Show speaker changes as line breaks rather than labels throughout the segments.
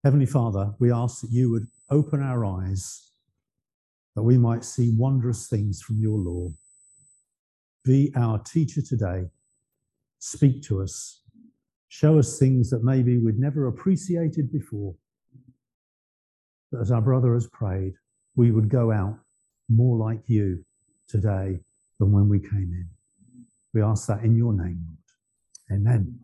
Heavenly Father, we ask that you would open our eyes, that we might see wondrous things from your law. Be our teacher today. Speak to us. Show us things that maybe we'd never appreciated before. That as our brother has prayed, we would go out more like you today than when we came in. We ask that in your name, Lord. Amen.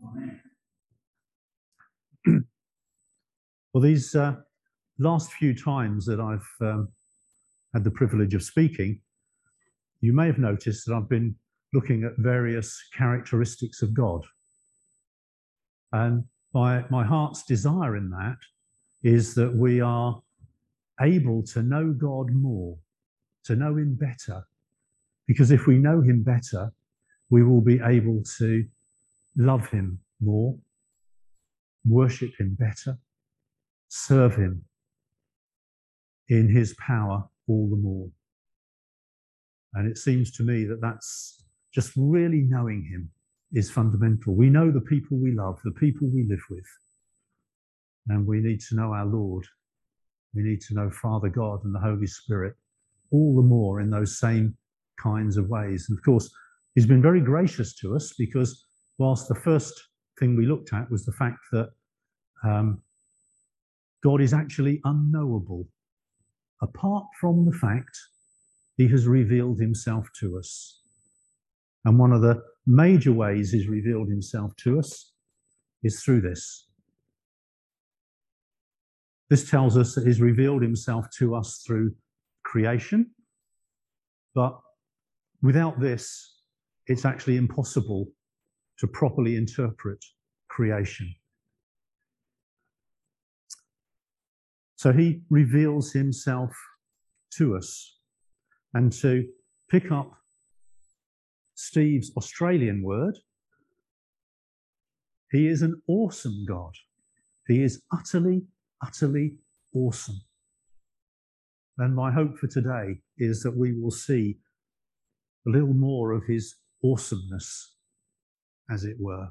Well, these last few times that I've had the privilege of speaking, you may have noticed that I've been looking at various characteristics of God. And my heart's desire in that is that we are able to know God more, to know him better. Because if we know him better, we will be able to love him more, worship him better, serve him in his power all the more. And it seems to me that that's just really knowing him is fundamental. We know the people we love, the people we live with, and we need to know our Lord. We need to know Father God and the Holy Spirit all the more in those same kinds of ways. And of course, he's been very gracious to us, because whilst the first thing we looked at was the fact that God is actually unknowable, apart from the fact he has revealed himself to us. And one of the major ways he's revealed himself to us is through this. This tells us that he's revealed himself to us through creation, but without this, it's actually impossible to properly interpret creation. So he reveals himself to us. And to pick up Steve's Australian word, he is an awesome God. He is utterly, utterly awesome. And my hope for today is that we will see a little more of his awesomeness, as it were.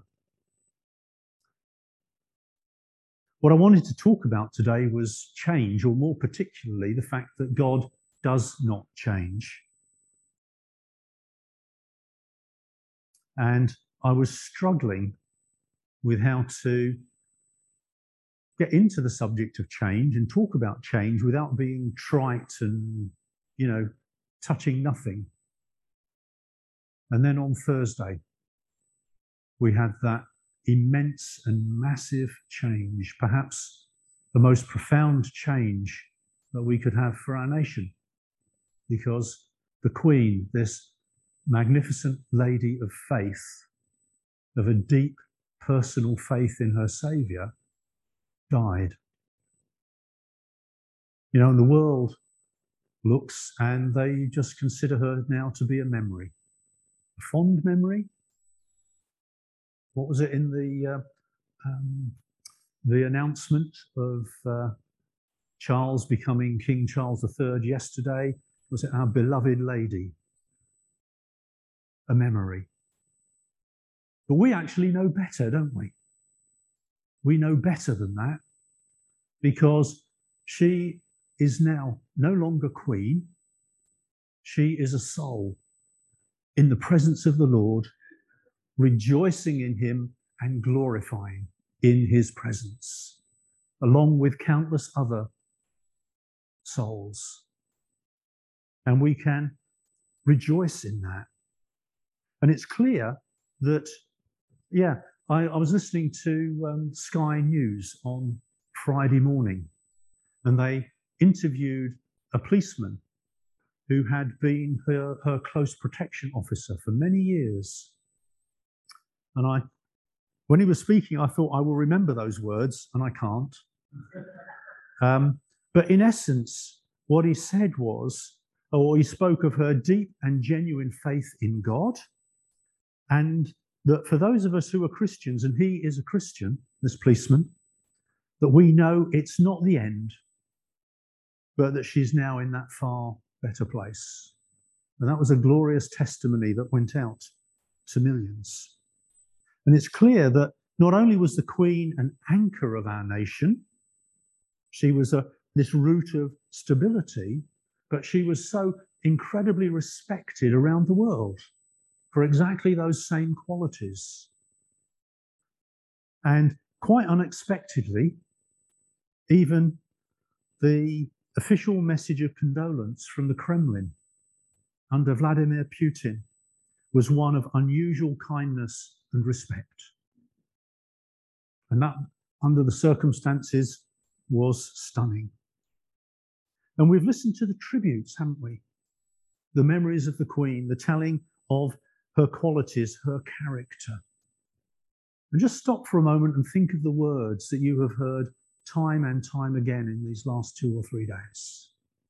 What I wanted to talk about today was change, or more particularly, the fact that God does not change. And I was struggling with how to get into the subject of change and talk about change without being trite and, touching nothing. And then on Thursday, we had that immense and massive change, perhaps the most profound change that we could have for our nation, because the Queen, this magnificent lady of faith, of a deep personal faith in her Saviour, died. And the world looks and they just consider her now to be a memory, a fond memory. What was it in the announcement of Charles becoming King Charles III yesterday? Was it our beloved lady? A memory. But we actually know better, don't we? We know better than that, because she is now no longer queen. She is a soul in the presence of the Lord, rejoicing in him and glorifying in his presence, along with countless other souls. And we can rejoice in that. And it's clear that, I was listening to Sky News on Friday morning, and they interviewed a policeman who had been her close protection officer for many years. And when he was speaking, I thought, I will remember those words, and I can't. But in essence, what he said was, or he spoke of her deep and genuine faith in God, and that for those of us who are Christians, and he is a Christian, this policeman, that we know it's not the end, but that she's now in that far better place. And that was a glorious testimony that went out to millions. And it's clear that not only was the Queen an anchor of our nation, She was this root of stability, but she was so incredibly respected around the world for exactly those same qualities. And quite unexpectedly, even the official message of condolence from the Kremlin under Vladimir Putin was one of unusual kindness and respect. And that, under the circumstances, was stunning. And we've listened to the tributes, haven't we? The memories of the Queen, the telling of her qualities, her character. And just stop for a moment and think of the words that you have heard time and time again in these last 2 or 3 days.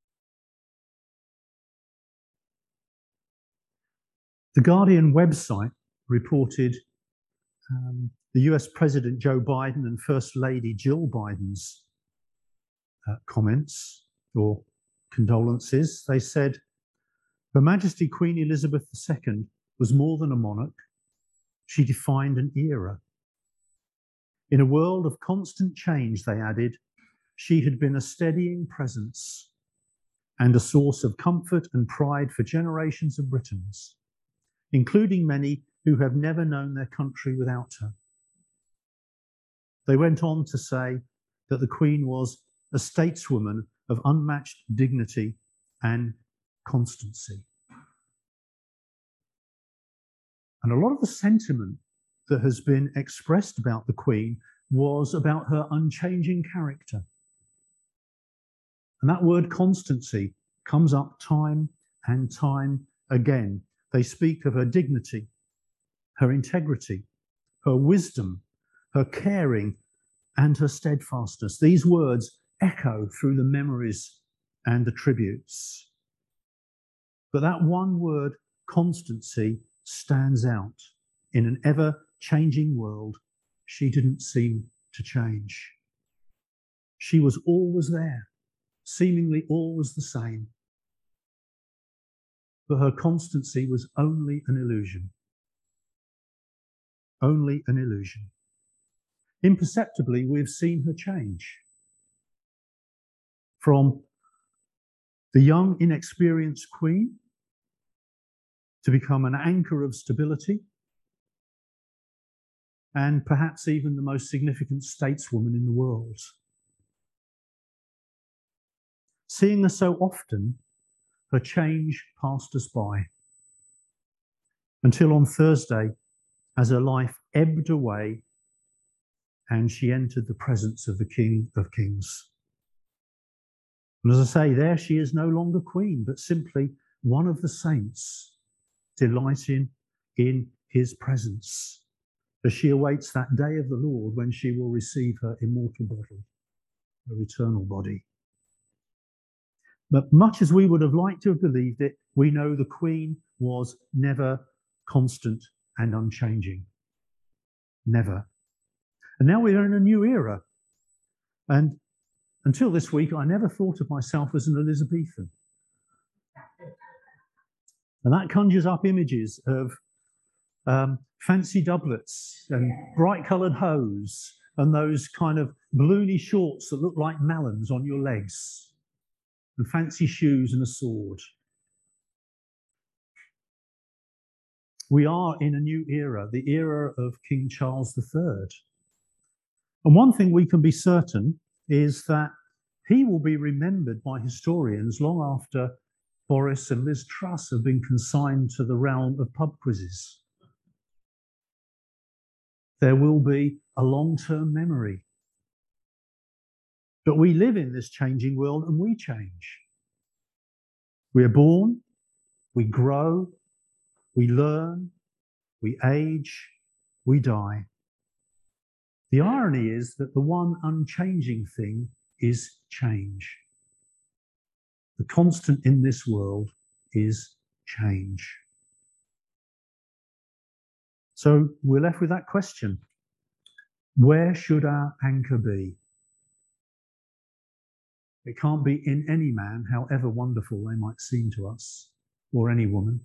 The Guardian website reported the US President Joe Biden and First Lady Jill Biden's comments or condolences. They said, Her Majesty Queen Elizabeth II was more than a monarch. She defined an era. In a world of constant change, they added, she had been a steadying presence and a source of comfort and pride for generations of Britons, including many who have never known their country without her. They went on to say that the Queen was a stateswoman of unmatched dignity and constancy. And a lot of the sentiment that has been expressed about the Queen was about her unchanging character. And that word constancy comes up time and time again. They speak of her dignity, her integrity, her wisdom, her caring, and her steadfastness. These words echo through the memories and the tributes. But that one word, constancy, stands out. In an ever-changing world, she didn't seem to change. She was always there, seemingly always the same. But her constancy was only an illusion. Only an illusion. Imperceptibly, we've seen her change. From the young, inexperienced queen to become an anchor of stability and perhaps even the most significant stateswoman in the world. Seeing her so often, her change passed us by until on Thursday, as her life ebbed away and she entered the presence of the King of Kings. And as I say, there she is no longer queen, but simply one of the saints, delighting in his presence, as she awaits that day of the Lord when she will receive her immortal body, her eternal body. But much as we would have liked to have believed it, we know the Queen was never constant and unchanging. Never. And now we're in a new era. And until this week, I never thought of myself as an Elizabethan. And that conjures up images of fancy doublets and bright-coloured hose and those kind of balloony shorts that look like melons on your legs and fancy shoes and a sword. We are in a new era, the era of King Charles III. And one thing we can be certain is that he will be remembered by historians long after Boris and Liz Truss have been consigned to the realm of pub quizzes. There will be a long-term memory. But we live in this changing world and we change. We are born, we grow, we learn, we age, we die. The irony is that the one unchanging thing is change. The constant in this world is change. So we're left with that question. Where should our anchor be? It can't be in any man, however wonderful they might seem to us, or any woman.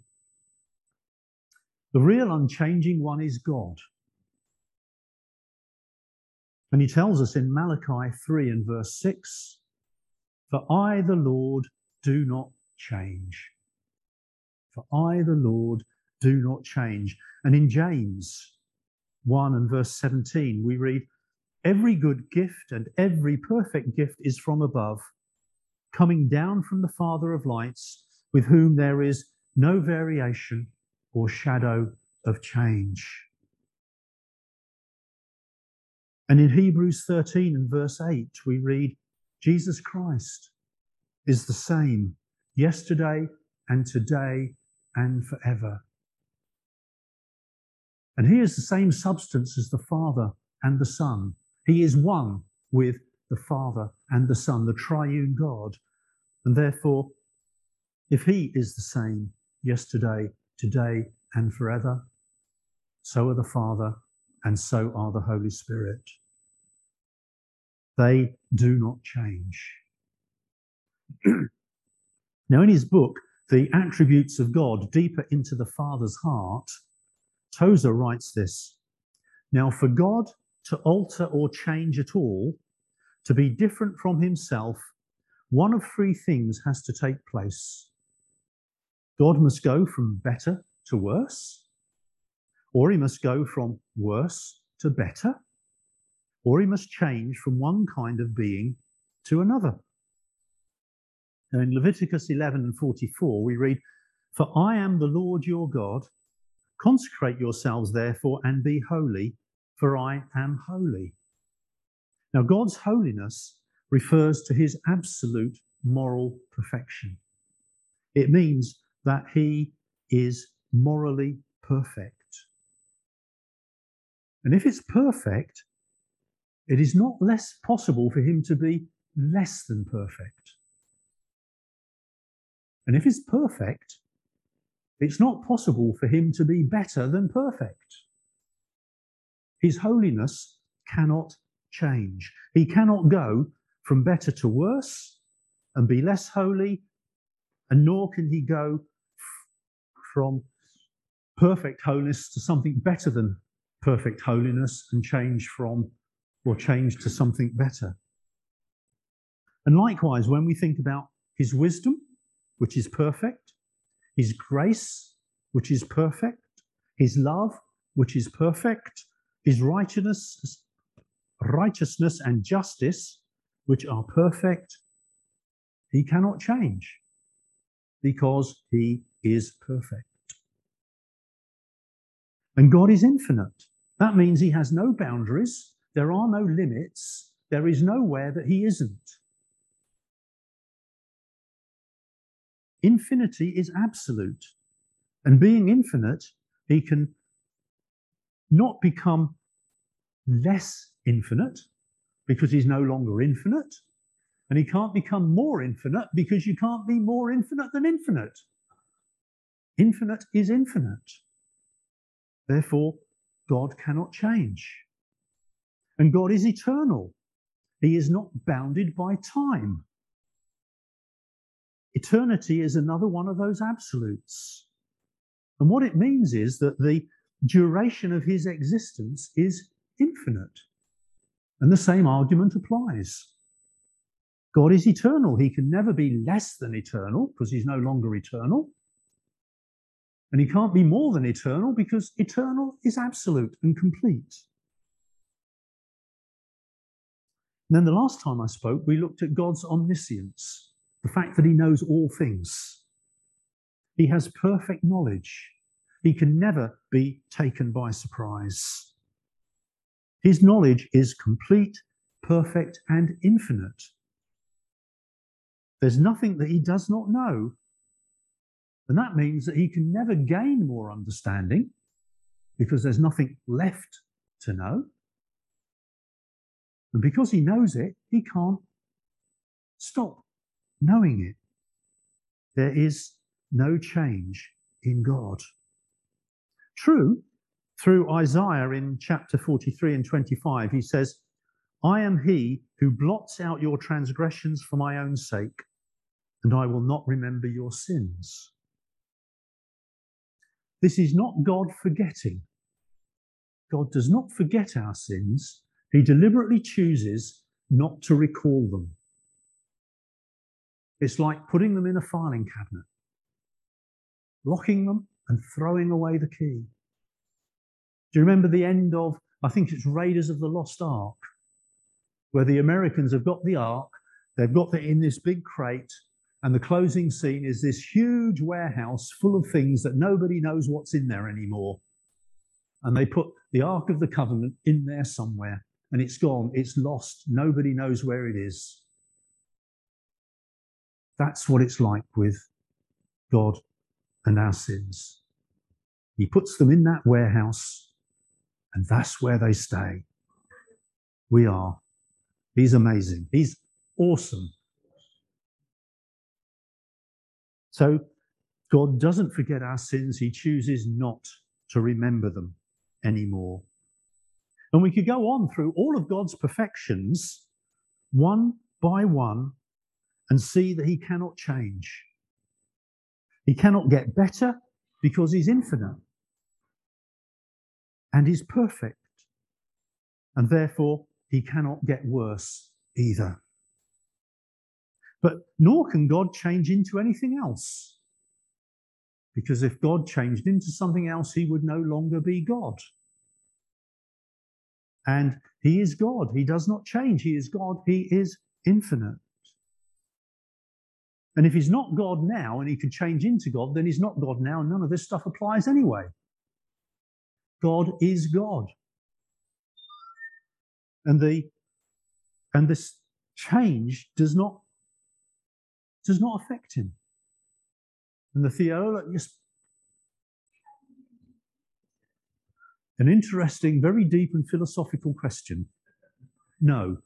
The real unchanging one is God. And he tells us in Malachi 3 and verse 6, "For I, the Lord, do not change." For I, the Lord, do not change. And in James 1 and verse 17, we read, "Every good gift and every perfect gift is from above, coming down from the Father of lights, with whom there is no variation or shadow of change." And in Hebrews 13 and verse 8, we read, "Jesus Christ is the same yesterday and today and forever." And he is the same substance as the Father and the Son. He is one with the Father and the Son, the triune God. And therefore, if he is the same yesterday, today, and forever, so are the Father and so are the Holy Spirit. They do not change. Now, in his book, The Attributes of God, Deeper into the Father's Heart, Tozer writes this: "Now, for God to alter or change at all, to be different from himself, one of three things has to take place. God must go from better to worse, or he must go from worse to better, or he must change from one kind of being to another." Now in Leviticus 11 and 44, we read, "For I am the Lord your God. Consecrate yourselves, therefore, and be holy, for I am holy." Now, God's holiness refers to his absolute moral perfection. It means that he is morally perfect. And if it's perfect, it is not less possible for him to be less than perfect. And if it's perfect, it's not possible for him to be better than perfect. His holiness cannot change. He cannot go from better to worse and be less holy, and nor can he go from perfect holiness to something better than perfect holiness and change to something better. And likewise, when we think about his wisdom, which is perfect, his grace, which is perfect, his love, which is perfect, his righteousness and justice, which are perfect, he cannot change because he is perfect. And God is infinite. That means he has no boundaries. There are no limits. There is nowhere that he isn't. Infinity is absolute. And being infinite, he can not become less infinite because he's no longer infinite. And he can't become more infinite because you can't be more infinite than infinite. Infinite is infinite. Therefore, God cannot change. And God is eternal. He is not bounded by time. Eternity is another one of those absolutes. And what it means is that the duration of his existence is infinite. And the same argument applies. God is eternal. He can never be less than eternal because he's no longer eternal. And he can't be more than eternal because eternal is absolute and complete. And then the last time I spoke, we looked at God's omniscience, the fact that he knows all things. He has perfect knowledge. He can never be taken by surprise. His knowledge is complete, perfect, and infinite. There's nothing that he does not know. And that means that he can never gain more understanding because there's nothing left to know. And because he knows it, he can't stop knowing it. There is no change in God. True, through Isaiah in chapter 43 and 25, he says, "I am he who blots out your transgressions for my own sake, and I will not remember your sins." This is not God forgetting. God does not forget our sins. He deliberately chooses not to recall them. It's like putting them in a filing cabinet, locking them and throwing away the key. Do you remember the end of, I think it's Raiders of the Lost Ark, where the Americans have got the Ark, they've got it in this big crate, and the closing scene is this huge warehouse full of things that nobody knows what's in there anymore. And they put the Ark of the Covenant in there somewhere, and it's gone, it's lost, nobody knows where it is. That's what it's like with God and our sins. He puts them in that warehouse, and that's where they stay. We are. He's amazing. He's awesome. So God doesn't forget our sins. He chooses not to remember them anymore. And we could go on through all of God's perfections, one by one, and see that he cannot change. He cannot get better because he's infinite and he's perfect. And therefore, he cannot get worse either. But nor can God change into anything else. Because if God changed into something else, he would no longer be God. And he is God. He does not change. He is God. He is infinite. And if he's not God now and he could change into God, then he's not God now. None of this stuff applies anyway. God is God. And this change does not affect him. And the theologians, an interesting, very deep and philosophical question. No.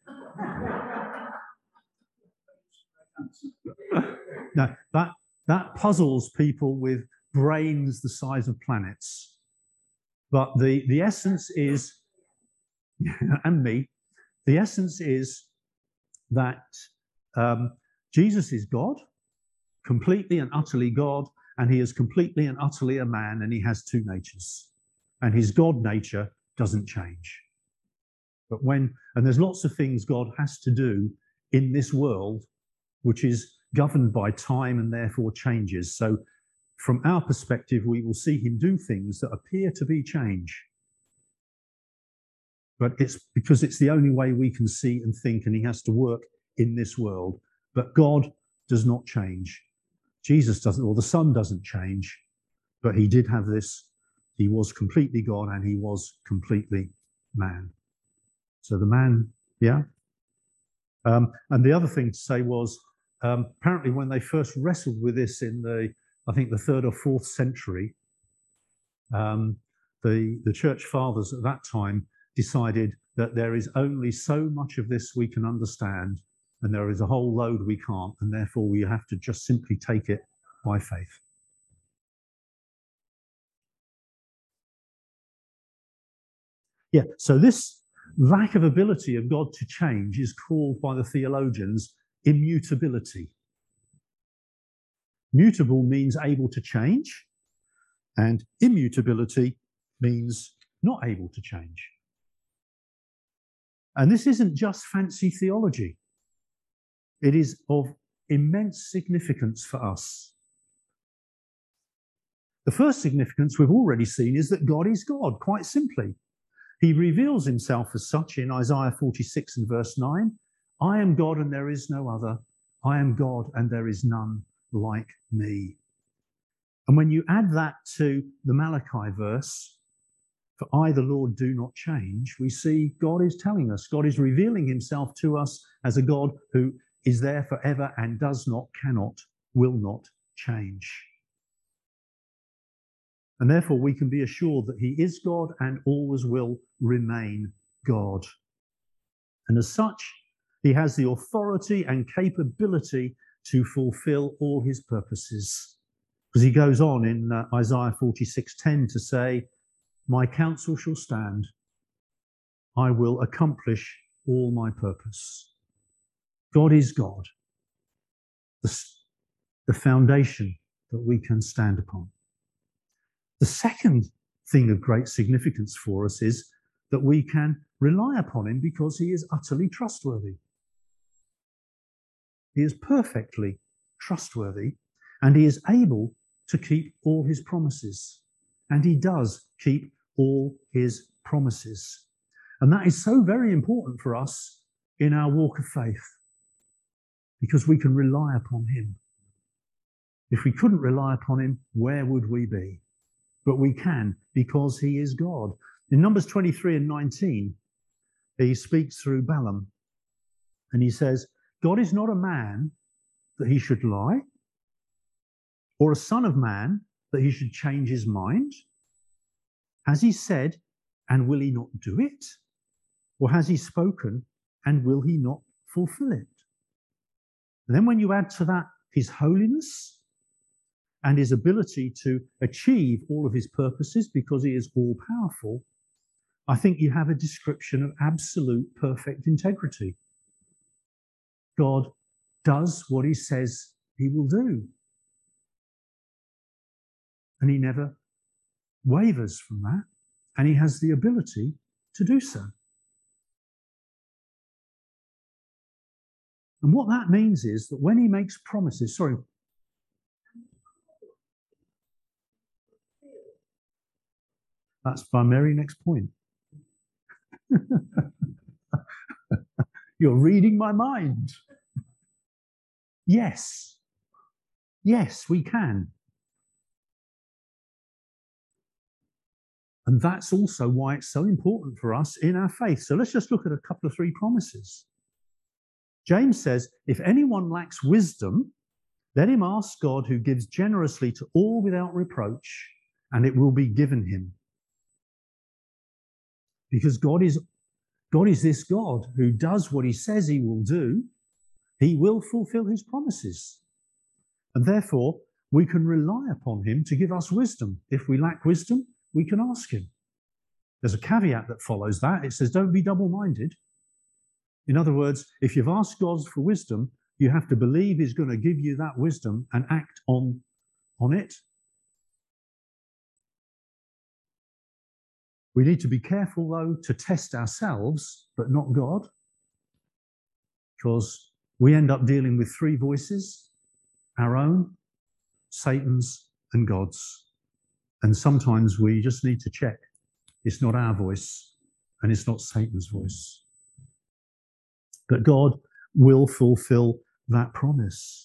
Now, that puzzles people with brains the size of planets. But the essence is, and me, the essence is that Jesus is God, completely and utterly God, and he is completely and utterly a man, and he has two natures. And his God nature doesn't change. But and there's lots of things God has to do in this world, which is governed by time and therefore changes. So from our perspective, we will see him do things that appear to be change. But it's because it's the only way we can see and think, and he has to work in this world. But God does not change. Jesus doesn't, or the Son doesn't change, but he did have this. He was completely God and he was completely man. So the man, yeah. And the other thing to say was, apparently when they first wrestled with this in I think the 3rd or 4th century, the church fathers at that time decided that there is only so much of this we can understand, and there is a whole load we can't, and therefore we have to just simply take it by faith. Yeah, so this lack of ability of God to change is called by the theologians immutability. Mutable means able to change, and immutability means not able to change. And this isn't just fancy theology. It is of immense significance for us. The first significance we've already seen is that God is God, quite simply. He reveals himself as such in Isaiah 46 and verse 9. I am God and there is no other. I am God and there is none like me. And when you add that to the Malachi verse, for I, the Lord, do not change, we see God is telling us, God is revealing himself to us as a God who is there forever and does not, cannot, will not change. And therefore we can be assured that he is God and always will remain God. And as such, he has the authority and capability to fulfill all his purposes. Because he goes on in Isaiah 46:10 to say, my counsel shall stand. I will accomplish all my purpose. God is God, the foundation that we can stand upon. The second thing of great significance for us is that we can rely upon him because he is utterly trustworthy. He is perfectly trustworthy, and he is able to keep all his promises. And he does keep all his promises. And that is so very important for us in our walk of faith, because we can rely upon him. If we couldn't rely upon him, where would we be? But we can, because he is God. In Numbers 23 and 19, he speaks through Balaam, and he says, God is not a man that he should lie, or a son of man that he should change his mind. Has he said, and will he not do it? Or has he spoken, and will he not fulfill it? And then when you add to that his holiness and his ability to achieve all of his purposes because he is all powerful, I think you have a description of absolute perfect integrity. God does what he says he will do. And he never wavers from that. And he has the ability to do so. And what that means is that when he makes promises, that's my very next point. You're reading my mind. Yes. Yes, we can. And that's also why it's so important for us in our faith. So let's just look at a couple of three promises. James says, if anyone lacks wisdom, let him ask God, who gives generously to all without reproach, and it will be given him. Because God is this God who does what he says he will do. He will fulfill his promises. And therefore, we can rely upon him to give us wisdom. If we lack wisdom, we can ask him. There's a caveat that follows that. It says, don't be double-minded. In other words, if you've asked God for wisdom, you have to believe he's going to give you that wisdom and act on it. We need to be careful, though, to test ourselves, but not God, because we end up dealing with three voices: our own, Satan's, and God's. And sometimes we just need to check. It's not our voice, and it's not Satan's voice. But God will fulfill that promise.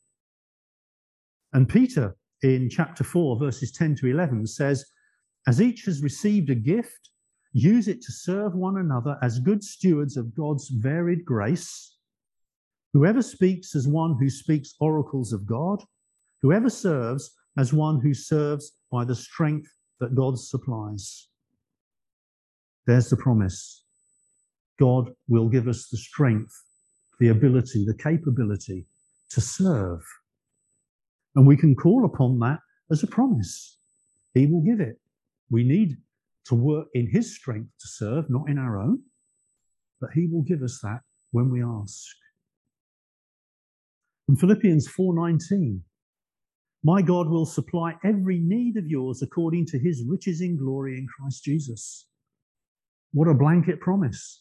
And Peter, in chapter 4, verses 10 to 11, says, as each has received a gift, use it to serve one another as good stewards of God's varied grace. Whoever speaks as one who speaks oracles of God, whoever serves as one who serves by the strength that God supplies. There's the promise. God will give us the strength, the ability, the capability to serve. And we can call upon that as a promise. He will give it. We need to work in his strength to serve, not in our own, but he will give us that when we ask. In Philippians 4:19, my God will supply every need of yours according to his riches in glory in Christ Jesus. What a blanket promise.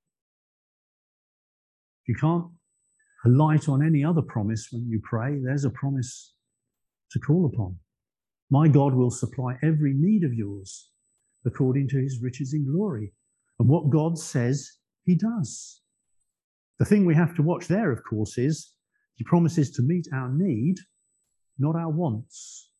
If you can't alight on any other promise when you pray, there's a promise to call upon. My God will supply every need of yours according to his riches in glory. And what God says, he does. The thing we have to watch there, of course, is he promises to meet our need, not our wants.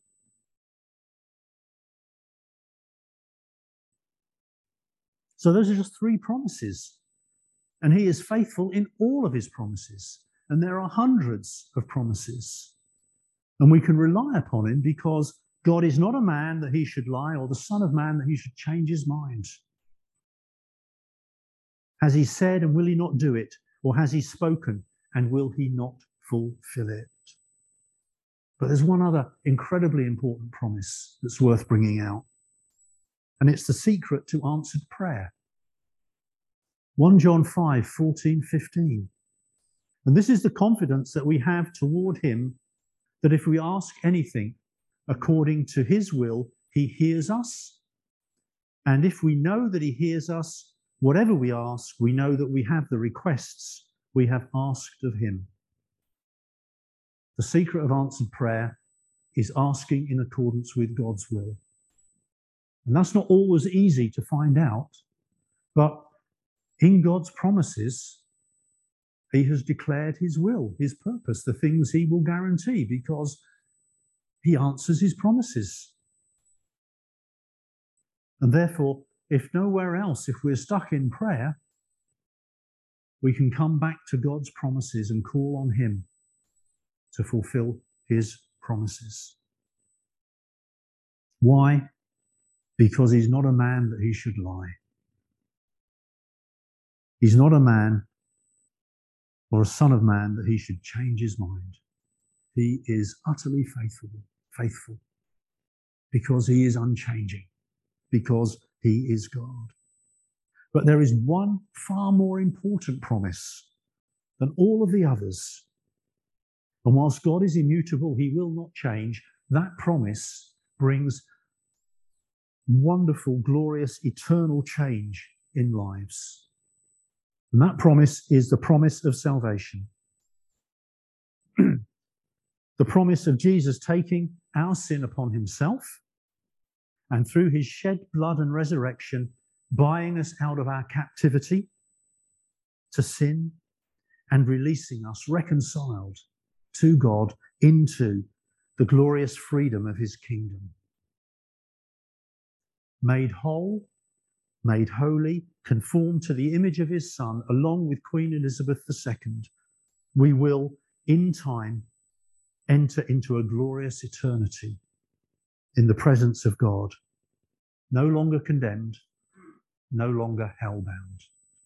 So those are just three promises. And he is faithful in all of his promises. And there are hundreds of promises. And we can rely upon him because God is not a man that he should lie, or the son of man that he should change his mind. Has he said, and will he not do it? Or has he spoken, and will he not fulfill it? But there's one other incredibly important promise that's worth bringing out. And it's the secret to answered prayer. 1 John 5:14-15. And this is the confidence that we have toward him, that if we ask anything according to his will, he hears us. And if we know that he hears us, Whatever we ask, we know that we have the requests we have asked of him. The secret of answered prayer is asking in accordance with God's will. And that's not always easy to find out, but in God's promises, he has declared his will, his purpose, the things he will guarantee, because he answers his promises. And therefore, if nowhere else, if we're stuck in prayer, we can come back to God's promises and call on him to fulfill his promises. Why? Because he's not a man that he should lie. He's not a man or a son of man that he should change his mind. He is utterly faithful, because he is unchanging, because he is God. But there is one far more important promise than all of the others. And whilst God is immutable, he will not change. That promise brings wonderful, glorious, eternal change in lives. And that promise is the promise of salvation. The promise of Jesus taking our sin upon himself, and through his shed blood and resurrection, buying us out of our captivity to sin and releasing us reconciled to God into the glorious freedom of his kingdom. Made whole, made holy, conformed to the image of his Son, along with Queen Elizabeth II, we will, in time, enter into a glorious eternity in the presence of God, no longer condemned, no longer hellbound.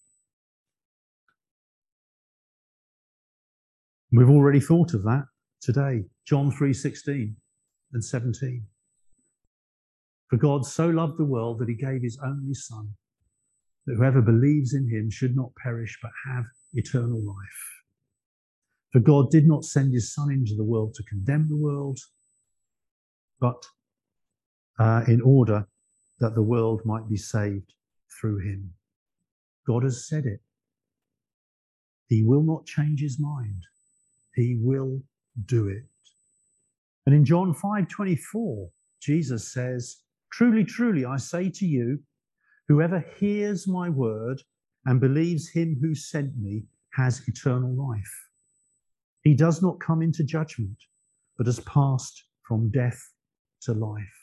We've already thought of that today, John 3:16 and 17. For God so loved the world that he gave his only Son, that whoever believes in him should not perish but have eternal life. For God did not send his Son into the world to condemn the world, but in order that the world might be saved through him. God has said it. He will not change his mind. He will do it. And in John 5:24, Jesus says, "Truly, truly, I say to you, whoever hears my word and believes him who sent me has eternal life. He does not come into judgment, but has passed from death to life."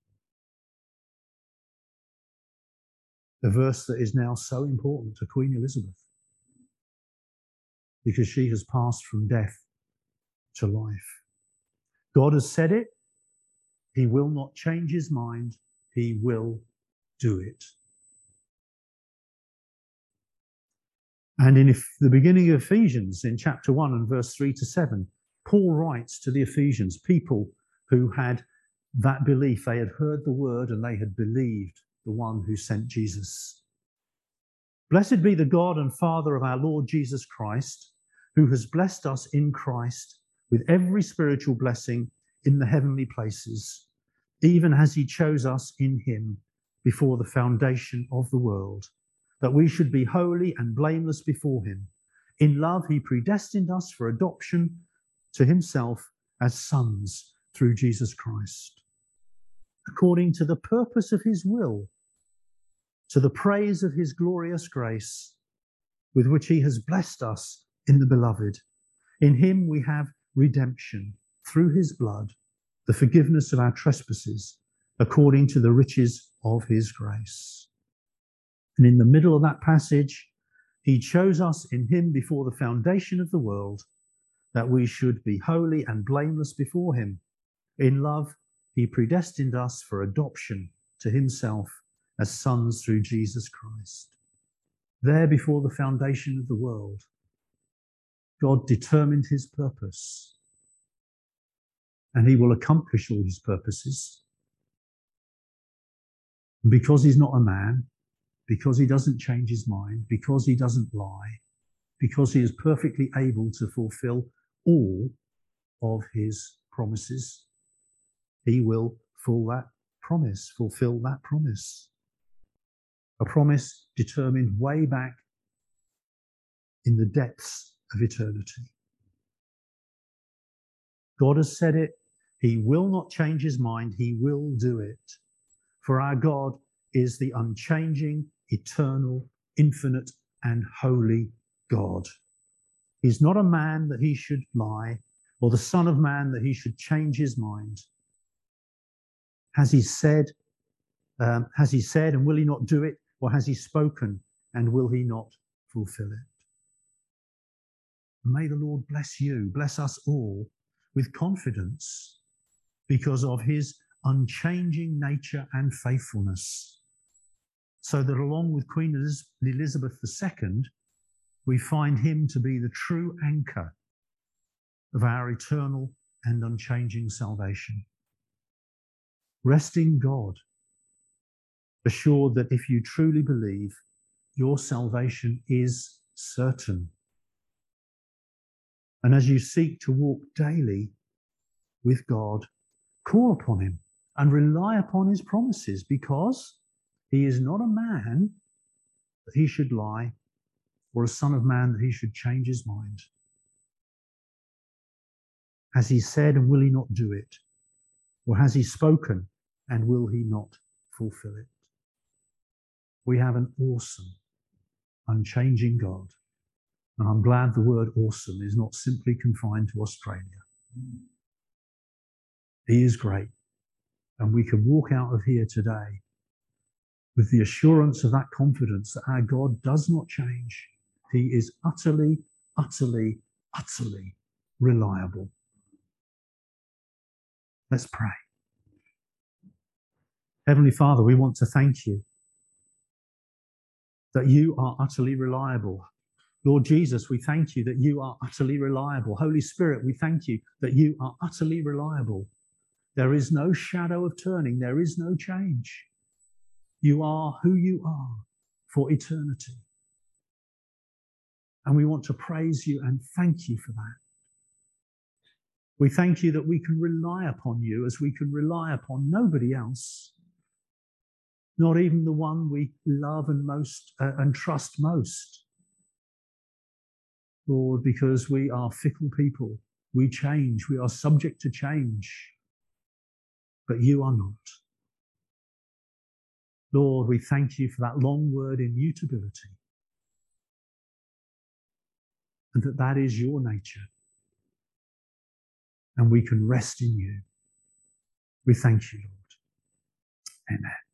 A verse that is now so important to Queen Elizabeth, because she has passed from death to life. God has said it. He will not change his mind. He will do it. And in the beginning of Ephesians, in chapter 1 and verse 3-7, Paul writes to the Ephesians, people who had that belief. They had heard the word and they had believed the one who sent Jesus. "Blessed be the God and Father of our Lord Jesus Christ, who has blessed us in Christ with every spiritual blessing in the heavenly places, even as he chose us in him before the foundation of the world, that we should be holy and blameless before him. In love, he predestined us for adoption to himself as sons through Jesus Christ, according to the purpose of his will, to the praise of his glorious grace, with which he has blessed us in the beloved. In him we have redemption through his blood, the forgiveness of our trespasses, according to the riches of his grace." And in the middle of that passage, he chose us in him before the foundation of the world, that we should be holy and blameless before him. In love, he predestined us for adoption to himself as sons through Jesus Christ. There, before the foundation of the world, God determined his purpose, and he will accomplish all his purposes. And because he's not a man, because he doesn't change his mind, because he doesn't lie, because he is perfectly able to fulfill all of his promises, he will fulfill that promise. a promise determined way back in the depths of eternity. God has said it. He will not change his mind. He will do it. For our God is the unchanging, eternal, infinite, and holy God. He's not a man that he should lie, or the son of man that he should change his mind. Has he said, and will he not do it? Or has he spoken, and will he not fulfill it? May the Lord bless you, bless us all with confidence because of his unchanging nature and faithfulness, so that along with Queen Elizabeth II, we find him to be the true anchor of our eternal and unchanging salvation. Rest in God, assured that if you truly believe, your salvation is certain. And as you seek to walk daily with God, call upon him and rely upon his promises, because he is not a man that he should lie, or a son of man that he should change his mind. Has he said, and will he not do it? Or has he spoken, and will he not fulfill it? We have an awesome, unchanging God. And I'm glad the word awesome is not simply confined to Australia. He is great. And we can walk out of here today with the assurance of that confidence that our God does not change. He is utterly, utterly, utterly reliable. Let's pray. Heavenly Father, we want to thank you that you are utterly reliable. Lord Jesus, we thank you that you are utterly reliable. Holy Spirit, we thank you that you are utterly reliable. There is no shadow of turning. There is no change. You are who you are for eternity. And we want to praise you and thank you for that. We thank you that we can rely upon you as we can rely upon nobody else, not even the one we love and trust most. Lord, because we are fickle people, we change, we are subject to change, but you are not. Lord, we thank you for that long word, immutability, and that is your nature, and we can rest in you. We thank you, Lord. Amen.